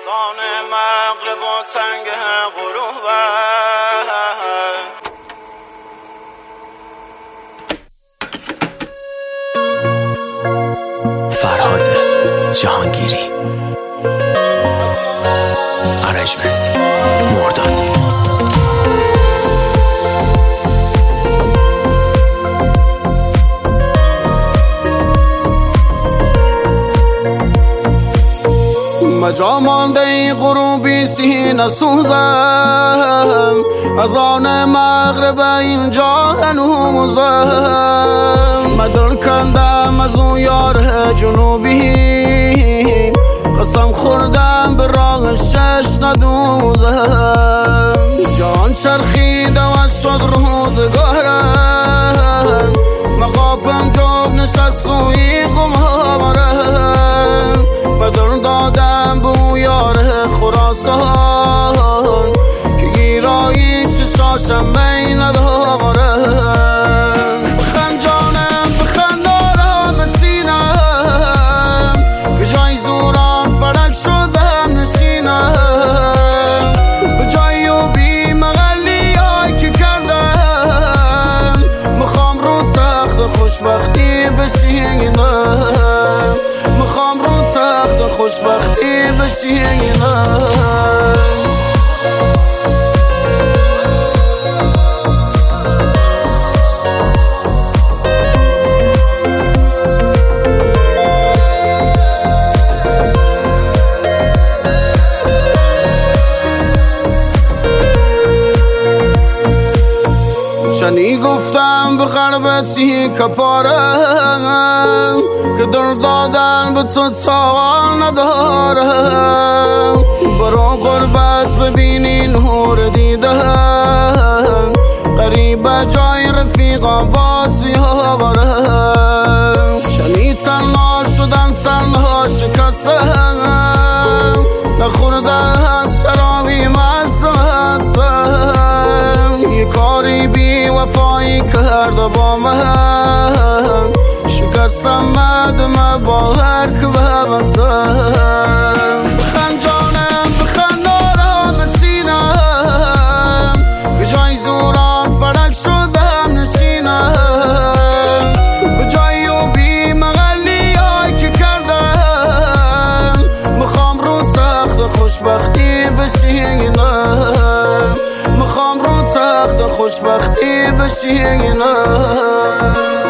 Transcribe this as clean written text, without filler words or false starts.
اذان مغرب و تنگ غروب فرهاد جهانگیری ارنجمنت مرداد. مجا مانده غروبی سینه سوزم، از آن مغرب اینجا هنوزم. مدل کندم از اون یار جنوبی، قسم خوردم به راه شش ندوزم. جان چرخید و شد روزگارم، مقابم جاب نشست سوی قمارم. بدل دادم به یار خراسان که گیرایی چشاشم می ندارم. بخند جانم بخند نارم سینم، به جای زوران فلک شدم نشینم. به جای و بی مغلی های که کردم، میخوام رو تخت خوشبختی بشینم. میخوام رو تخت خوشبختی بشینم. چنی گفتم به غربتی کپارم، که در دادن به تو تاوان ندارم. برو غربت ببینی نور دیدم، قریب جای رفیقا بازی ها برم. چنی تنها شدم تنها شکستم، نخوردم از شرابی مست هستم. یه کاری بی وفایی کرده با من، شکستم مدم با هر که ببستم. بخند جانم بخند نارم سینم، به جای زوران فلک شدم نشینم. به جای و بی مغلی های که کردم، میخوام رو تخت خوشبختی بشینم. میخوام رو تخت خوشبختی بشینم.